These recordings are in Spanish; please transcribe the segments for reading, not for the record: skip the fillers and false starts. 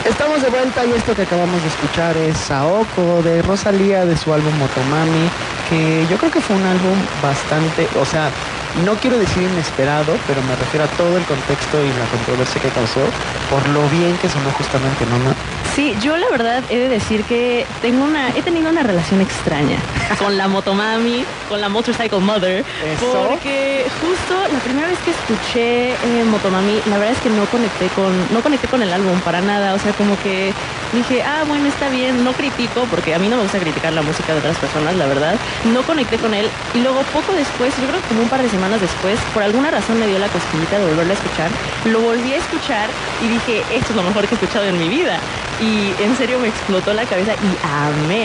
Estamos de vuelta y esto que acabamos de escuchar es Saoko de Rosalía de su álbum Motomami, que yo creo que fue un álbum bastante, o sea, no quiero decir inesperado, pero me refiero a todo el contexto y la controversia que causó por lo bien que sonó justamente, ¿no? Sí, yo la verdad he de decir que he tenido una relación extraña con la Motomami, con la Motorcycle Mother, ¿Eso? porque justo la primera vez que escuché Motomami, la verdad es que no conecté con el álbum para nada, o sea, como que dije, bueno, está bien, no critico, porque a mí no me gusta criticar la música de otras personas, la verdad, no conecté con él, y luego poco después, yo creo que como un par de semanas después, por alguna razón me dio la cosquillita de volverlo a escuchar, lo volví a escuchar y dije, esto es lo mejor que he escuchado en mi vida. Y en serio me explotó la cabeza y amé.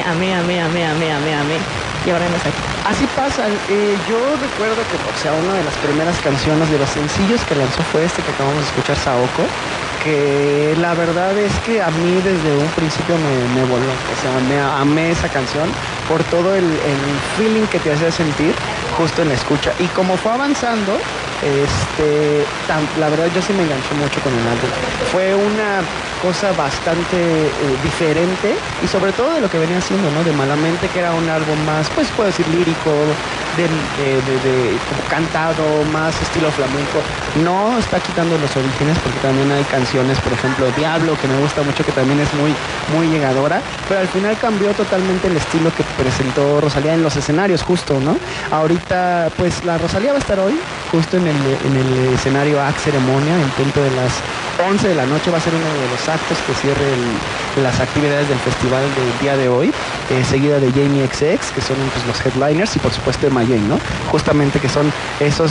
Y ahora no sé. Así pasa. Yo recuerdo que, o sea, una de las primeras canciones de los sencillos que lanzó fue este que acabamos de escuchar, Saoko, que la verdad es que a mí desde un principio me voló. O sea, amé esa canción por todo el feeling que te hacía sentir justo en la escucha. Y como fue avanzando, la verdad yo sí me enganché mucho con el álbum. Fue una cosa bastante diferente y sobre todo de lo que venía haciendo, ¿no? De Malamente, que era un álbum más, pues puedo decir lírico, como cantado, más estilo flamenco. No está quitando los orígenes porque también hay canciones, por ejemplo Diablo, que me gusta mucho, que también es muy llegadora, pero al final cambió totalmente el estilo que presentó Rosalía en los escenarios justo, ¿no? Ahorita pues la Rosalía va a estar hoy justo en el escenario AX Ceremonia en punto de las 11 de la noche. Va a ser uno de los actos que cierre las actividades del festival del día de hoy, seguida de Jamie XX, que son pues, los headliners, y por supuesto de Mayenne, ¿no? Justamente que son esos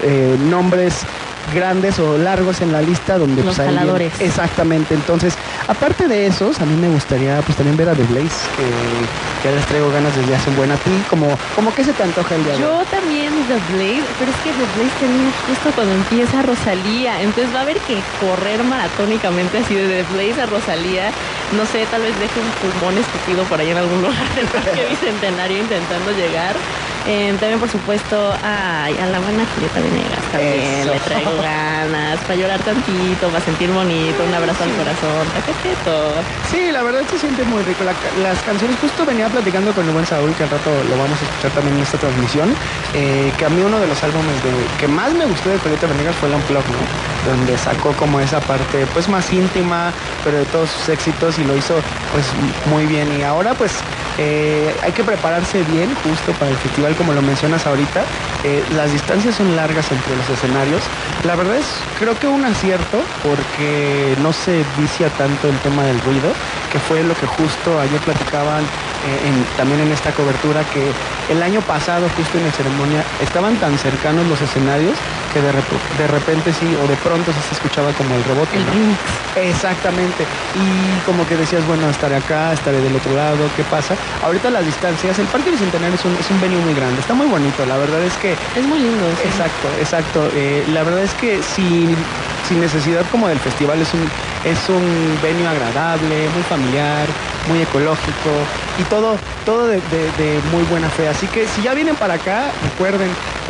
nombres grandes o largos en la lista donde los pues, jaladores. Exactamente. Entonces, aparte de esos, a mí me gustaría pues también ver a The Blaze, que ya les traigo ganas desde hace un buen. A ti, como que se te antoja el día de hoy. Yo también The Blaze, pero es que The Blaze termina justo cuando empieza Rosalía, entonces va a haber que correr maratónicamente así de The Blaze a Rosalía, no sé, tal vez deje un pulmón escupido por ahí en algún lugar del Parque Bicentenario intentando llegar. También por supuesto a la buena Julieta Venegas también. Eso. Le traigo ganas para llorar tantito, para sentir bonito, un abrazo al corazón, taqueteto. Sí, la verdad se siente muy rico. Las canciones, justo venía platicando con el buen Saúl, que al rato lo vamos a escuchar también en esta transmisión, que a mí uno de los álbumes que más me gustó de Julieta Venegas fue el Unplugged, ¿no? Donde sacó como esa parte pues más íntima, pero de todos sus éxitos, y lo hizo pues muy bien. Y ahora pues hay que prepararse bien justo para el festival, como lo mencionas ahorita. Las distancias son largas entre los escenarios. La verdad es, creo que un acierto, porque no se vicia tanto el tema del ruido, que fue lo que justo ayer platicaban también en esta cobertura, que el año pasado justo en la ceremonia estaban tan cercanos los escenarios que de repente sí, o de pronto sí se escuchaba como el rebote, ¿no? Exactamente. Y como que decías, bueno, estaré acá, estaré del otro lado, ¿qué pasa? Ahorita las distancias, el Parque Bicentenario es un venue muy grande, está muy bonito, la verdad es que... Es muy lindo. Sí. Exacto. La verdad es que sin necesidad como del festival, es un venue agradable, muy familiar, muy ecológico, y todo de muy buena fe. Así que si ya vienen para acá, recuerden,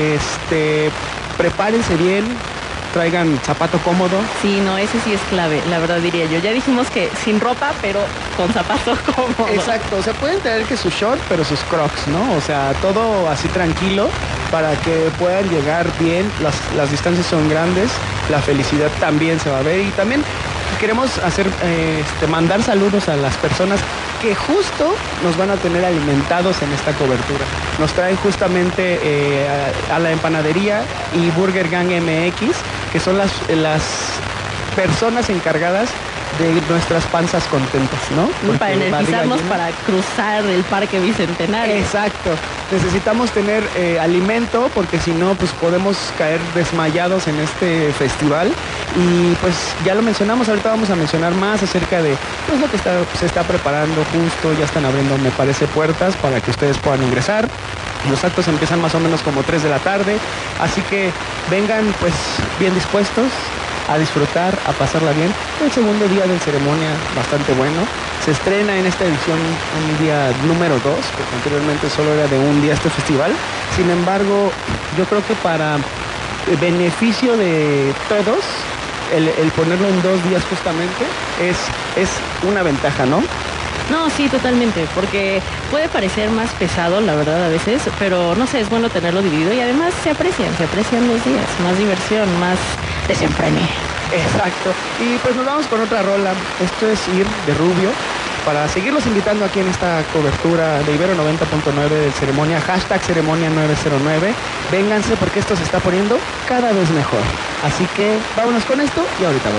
prepárense bien, traigan zapato cómodo. Sí, no, ese sí es clave, la verdad diría yo. Ya dijimos que sin ropa, pero con zapato cómodo. Exacto, o sea, pueden tener que su short, pero sus crocs, ¿no? O sea, todo así tranquilo para que puedan llegar bien. Las distancias son grandes, la felicidad también se va a ver, y también queremos mandar saludos a las personas que justo nos van a tener alimentados en esta cobertura. Nos traen justamente a la empanadería y Burger Gang MX, que son las personas encargadas de nuestras panzas contentas, ¿no? Porque para energizarnos para cruzar el Parque Bicentenario. Exacto. Necesitamos tener alimento, porque si no, pues podemos caer desmayados en este festival. Y pues ya lo mencionamos, ahorita vamos a mencionar más acerca de pues lo que se está preparando justo. Ya están abriendo, me parece, puertas para que ustedes puedan ingresar. Los actos empiezan más o menos como 3 de la tarde, así que vengan pues bien dispuestos a disfrutar, a pasarla bien. El segundo día de ceremonia, bastante bueno. Se estrena en esta edición un día número 2, porque anteriormente solo era de un día este festival. Sin embargo, yo creo que para beneficio de todos, el ponerlo en 2 días justamente es una ventaja, ¿no? No, sí, totalmente, porque puede parecer más pesado, la verdad, a veces, pero no sé, es bueno tenerlo dividido y además se aprecian los días, más diversión, más desenfrene. Exacto. Y pues nos vamos con otra rola. Esto es Ir de Rubio. Para seguirlos invitando aquí en esta cobertura de Ibero 90.9 de ceremonia, #ceremonia 909. Vénganse porque esto se está poniendo cada vez mejor. Así que vámonos con esto y ahorita volvemos.